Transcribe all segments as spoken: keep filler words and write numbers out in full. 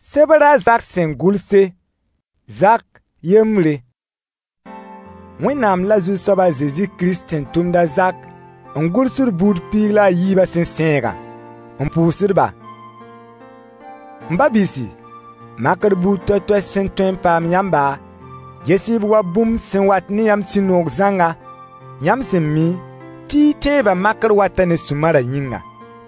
Sebra Zak Sengulse, Zak Yemre. Wẽnnaam la Zu-soaba Zezi Kirist n tʋmda Zak n gʋlsd buud piig la a yiibã sẽn sẽega n pʋʋsdba. M ba-biisi, makr buud toɛ-toɛ sẽn tõe n paam yãmba, gesɩ b wa bũmb sẽn wat ne yãmb sũ-noog zãnga, yãmb sẽn mi tɩ y tẽebã makr wata ne sũ-marã yĩnga.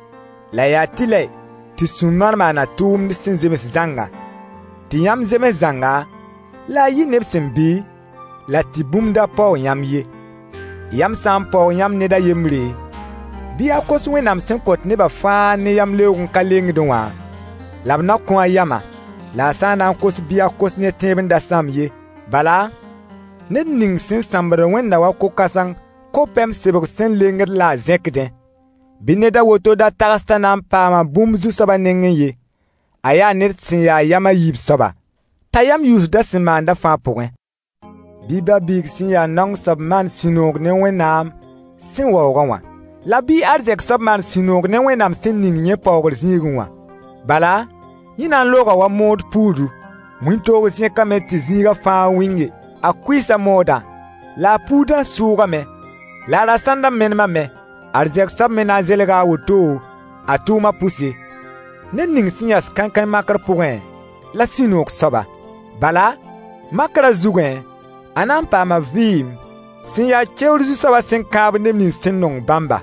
La yaa tɩlɛ tɩ sũ-mar maana tʋʋmd sẽn zems zãnga, tɩ yãmb zems zãnga la a yɩ neb sẽn bɩ la tɩ bũmb da paoog yãmb ye. Yãmb sã n paoog yãmb ned a yembre, bɩ yaa kos Wẽnnaam sẽn kõt nebã fãa ne yãmb leoog n ka lengdẽ wã, la b na kõ a yama, la a sã n na n kos bɩ yaa kos ne tẽeb n da sãm ye. Bala, ned ning sẽn sãmbd Wẽnna wa ko-kãseng ko-pɛm sebg sẽn lengd la a zẽkdẽ, bɩ ned a woto da tags t'a na n paama bũmb Zu-soaba nengẽ ye. A yaa ned sẽn yaa yam a yiib soaba, t'a yam yʋʋsda sẽn maanda fãa pʋgẽ. Bɩ ba-biig sẽn yaa naong soab maan sũ-noog ne Wẽnnaam sẽn waoogã wã, la bɩ arzɛk soab maan sũ-noog ne Wẽnnaam sẽn ning yẽ paoogr zĩigẽ wã. Bala, yẽ na n loogã wa mood puudu, wĩntoog zẽkame tɩ zĩigã fãa wĩnge, a kʋɩɩsa moodã, la a puudã sʋʋgame, la a ra-sãndã menemame, arzɛk soab me na n zelga a woto a tʋʋmã pʋse. Ned ning sẽn yãs kãn-kãe makr pʋgẽ la sũ-noog soaba. Bala, makrã zugẽ, a na n paama vɩɩm sẽn yaa keoor Zu-soaba sẽn kãab neb nins sẽn nong bãmba.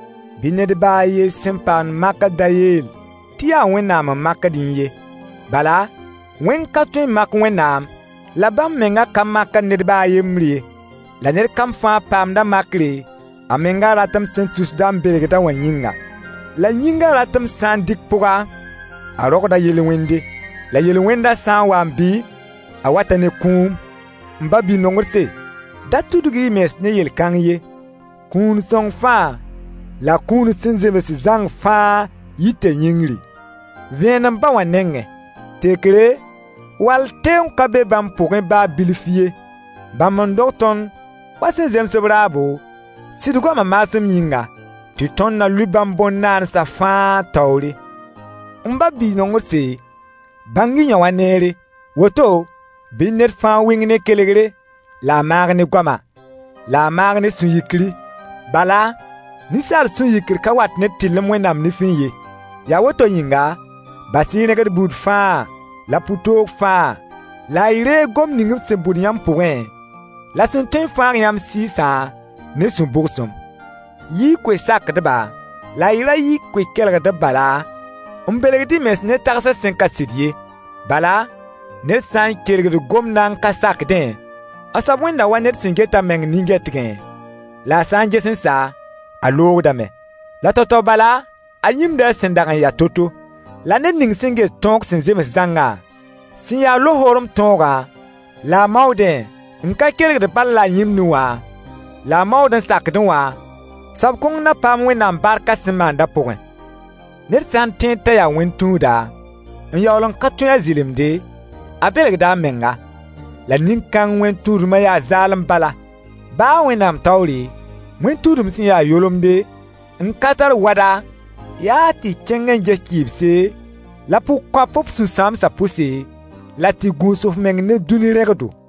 Bɩ ned baa a yen sẽn paam makr da yeel tɩ yaa Wẽnnaam n makd yẽ ye. Bala, wẽng ka tõe n mak Wẽnnaam, la bãmb menga ka makd ned baa a yembr ye. La ned kam fãa paamda makre, a menga ratem sẽn tusda n belgda wã yĩnga. La yĩnga ratem sã n dɩk pʋga, a rogda yel-wẽnde. La yel-wẽndã sã n wa n bɩ, a wata ne kũum. M ba-bi-nongdse, da tudg-y mens ne yel-kãng ye. Kũun sõng fãa, la kũun sẽn zems zãng fãa yitɛ yĩngri. Vẽenem ba wã nengẽ, tekre, wall teoong ka be bãmb pʋgẽ baa bilf ye. Bãmb n dog tõnd wa sẽn zems b raabo, sɩd goamã maasem yĩnga, tɩ tõnd na lʋɩ bãmb bõn-naansã fãa taoore. M ba-bi-nongdse, bãng-y yã wa neere, woto, bɩ ned fãa wɩng ne kelgre, la a maag ne goama, la a maag ne sũ-yikri. Bala, ninsaal sũ-yikr ka wat ned tɩllem Wẽnnaam nifẽ ye. Yaa woto yĩnga, bas-y negd buud fãa, la pʋ-toog fãa, la y reeg gom ning b sẽn bʋd yãmb pʋgẽ, la sẽn tõe n fãag yãmb sɩɩsã ne sũ-bʋgsem. Yi koe-sakdba, la y ra yi koe-kelgdb bala, n belgd-y mens ne tagsd sẽn ka sɩd ye. Bala, ned sã n kelgd gom na n ka sakdẽ, a soab wẽnda wa ned sẽn get a meng nin-gɛtgẽ, la a sã n ges n sa, a loogdame. La tao-tao bala, a yĩmda sẽn dag n ya to-to, la ned ning sẽn get tõog sẽn zems zãnga, sẽn yaa lohorem tõoga, la a maoodẽ n ka kelgd bal la a yĩmdẽ wã, la a maood n sakdẽ wã, soab kõng na paam Wẽnnaam barka sẽn maandã pʋgẽ. Ned sã n tẽed t'a yaa wẽn-tũuda, n yaool n ka tõe a zilemde, a belgda a menga, la nin-kãng wẽn-tũudmã yaa zaalem bala. Baa Wẽnnaam taoore, wẽn-tũudm sẽn yaa yolemde, n ka tar wada, yaa tɩ kẽng n ges kɩɩbse, la pʋg-kõap b sũ-sãamsã pʋse, la tɩ gũus f meng ne dũni rẽgdo.